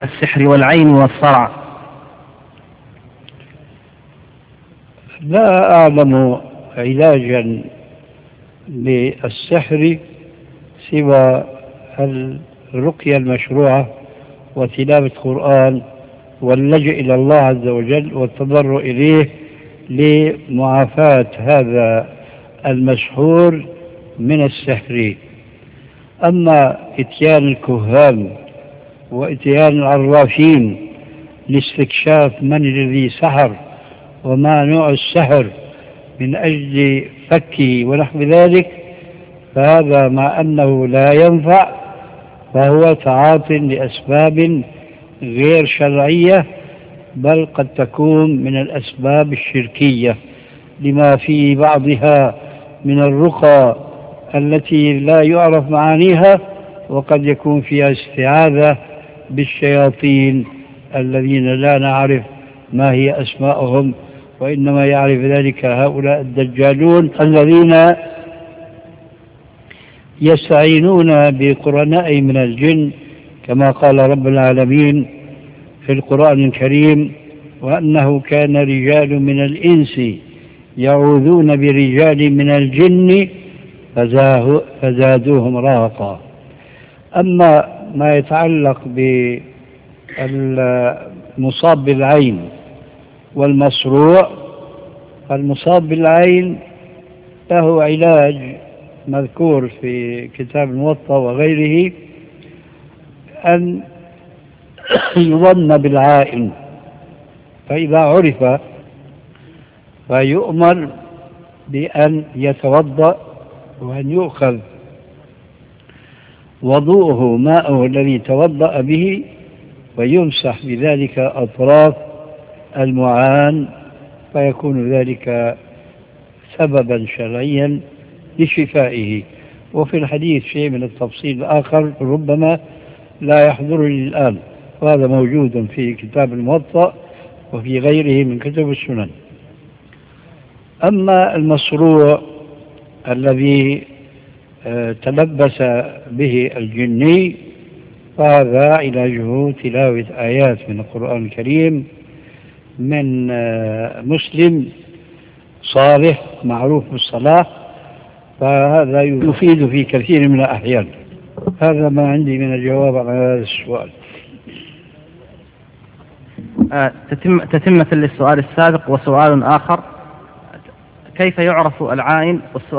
السحر والعين والصرع؟ لا أعلم علاجا للسحر سوى الرقية المشروعة وتلاوة القرآن واللجأ إلى الله عز وجل والتضرع إليه لمعافاة هذا المسحور من السحر. أما إتيان الكهان وإتيان العرافين لاستكشاف من الذي سحر وما نوع السحر من أجل فكه ونحو ذلك، فهذا مع أنه لا ينفع فهو تعاط لأسباب غير شرعية، بل قد تكون من الأسباب الشركية لما في بعضها من الرقى التي لا يعرف معانيها، وقد يكون فيها استعاذة بالشياطين الذين لا نعرف ما هي أسماءهم، وإنما يعرف ذلك هؤلاء الدجالون الذين يستعينون بقرناء من الجن، كما قال رب العالمين في القرآن الكريم: وأنه كان رجال من الإنس يعوذون برجال من الجن فزادوهم رهقا. أما ما يتعلق بالمصاب بالعين والمصروع، المصاب بالعين له علاج مذكور في كتاب الموطأ وغيره، أن يظن بالعائن، فإذا عرف فيؤمر بأن يتوضأ وأن يؤخذ وضوءه ماءه الذي توضأ به ويمسح بذلك أطراف المعان، فيكون ذلك سببا شرعيا لشفائه. وفي الحديث شيء من التفصيل الآخر ربما لا يحضرني الآن، وهذا موجود في كتاب الموطأ وفي غيره من كتب السنن. أما المصروع الذي تلبس به الجني فهذا علاجه تلاوة آيات من القرآن الكريم من مسلم صالح معروف بالصلاة، فهذا يفيد في كثير من الأحيان. هذا ما عندي من الجواب على هذا السؤال. تتمة للسؤال السابق وسؤال آخر: كيف يعرف العائن؟ والسؤال